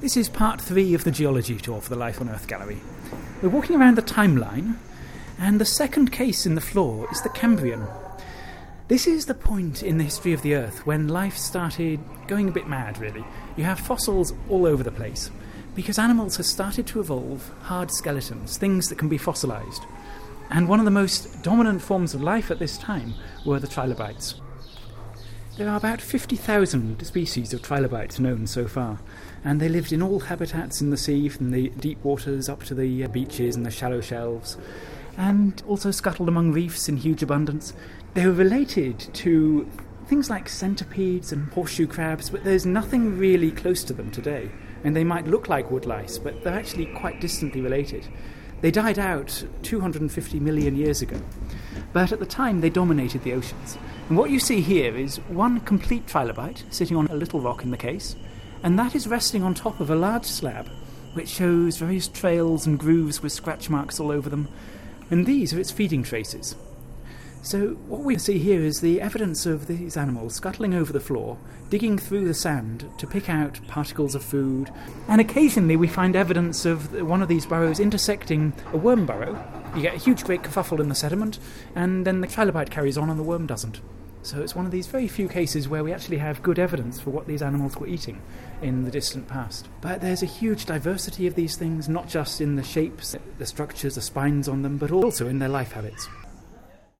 This is part 3 of the geology tour for the Life on Earth Gallery. We're walking around the timeline, and the second case in the floor is the Cambrian. This is the point in the history of the Earth when life started going a bit mad, really. You have fossils all over the place, because animals have started to evolve hard skeletons, things that can be fossilised. And one of the most dominant forms of life at this time were the trilobites. There are about 50,000 species of trilobites known so far, and they lived in all habitats in the sea, from the deep waters up to the beaches and the shallow shelves, and also scuttled among reefs in huge abundance. They were related to things like centipedes and horseshoe crabs, but there's nothing really close to them today, and they might look like woodlice, but they're actually quite distantly related. They died out 250 million years ago, but at the time they dominated the oceans. And what you see here is one complete trilobite sitting on a little rock in the case, and that is resting on top of a large slab which shows various trails and grooves with scratch marks all over them, and these are its feeding traces. So what we see here is the evidence of these animals scuttling over the floor, digging through the sand to pick out particles of food, and occasionally we find evidence of one of these burrows intersecting a worm burrow. You get a huge great kerfuffle in the sediment, and then the trilobite carries on and the worm doesn't. So it's one of these very few cases where we actually have good evidence for what these animals were eating in the distant past. But there's a huge diversity of these things, not just in the shapes, the structures, the spines on them, but also in their life habits.